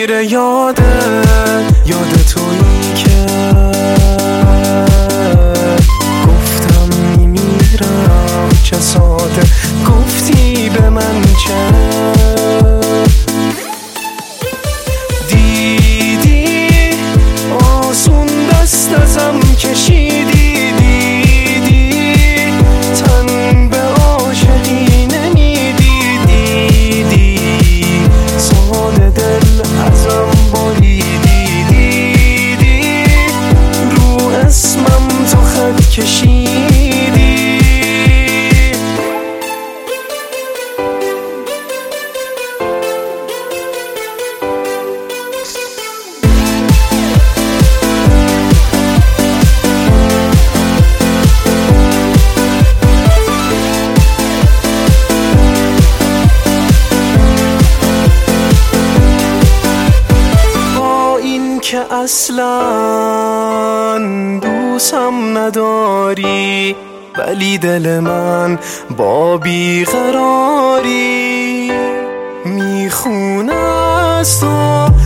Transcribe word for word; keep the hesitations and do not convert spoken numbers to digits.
میره یاده یاد تویی که گفتم میمیرم چه ساده گفتی به من چه دیدی آسون دست ازم کشیدی دیدی تن به عاشقی نمیدی دیدی سال دل ازم بریدی دیدی رو اسمم تو خط کشیدی که اصلا دوستم نداری ولی دل من با بیقراری میخونه از تو